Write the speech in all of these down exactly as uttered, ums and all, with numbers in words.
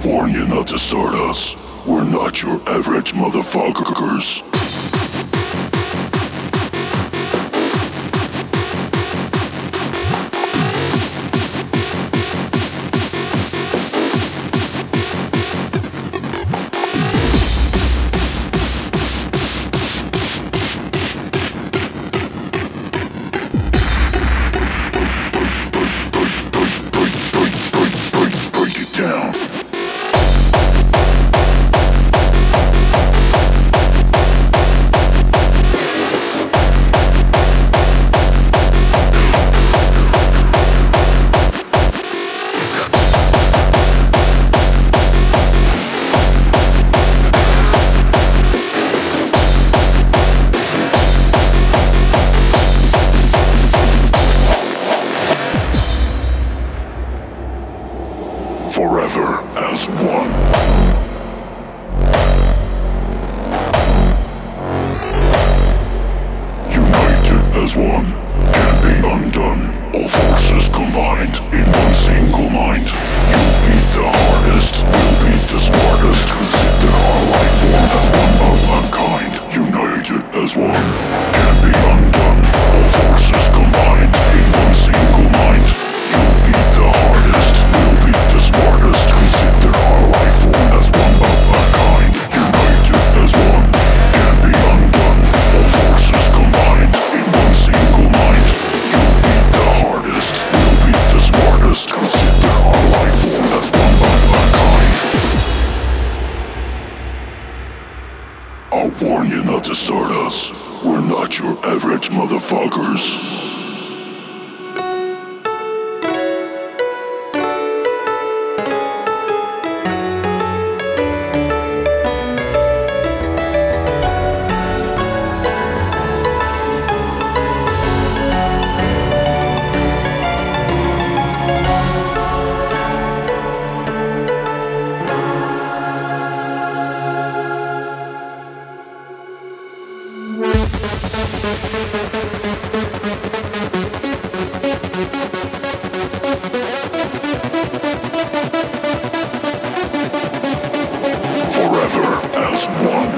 warn you not to start us. We're not your average motherfuckers. Forever as one. United as one, can't be undone. All forces combined in one single mind. You beat the hardest, we'll beat the smartest. Consider our life form as one of a kind. United as one, can't be undone. All forces combined in one single mind. You beat the hardest, we'll beat the smartest. Consider our life form as one of a kind. United as one, can't be undone. All forces combined in one single mind. You beat the hardest, we'll beat the smartest. Consider our life form as one of a kind. I'll warn you not to start us. We're not your average motherfuckers. Forever as one.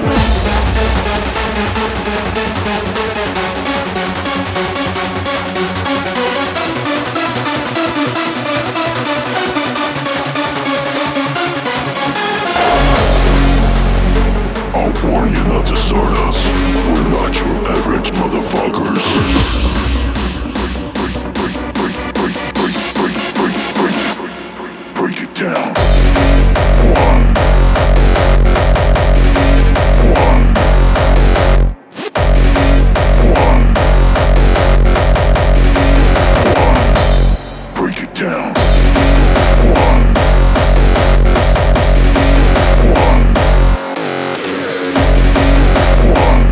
I'll warn you not to start us. We're not your average motherfuckers. Break, break, break, break, break, break, break, break, break it down. One. One. One. One. Break it down. One. One. One.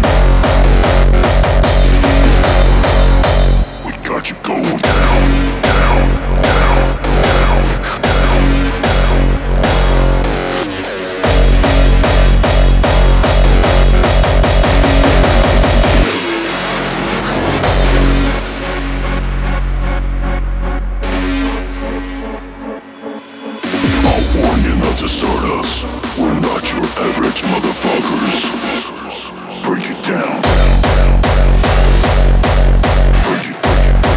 We got you going down, down, down, down, down, down. I'll warn you not to start us. We're not your average motherfuckers. Break it down. Break it, break it,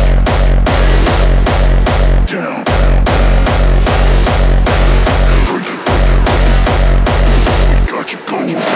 break it down. Break it, break it, break it. We got you going.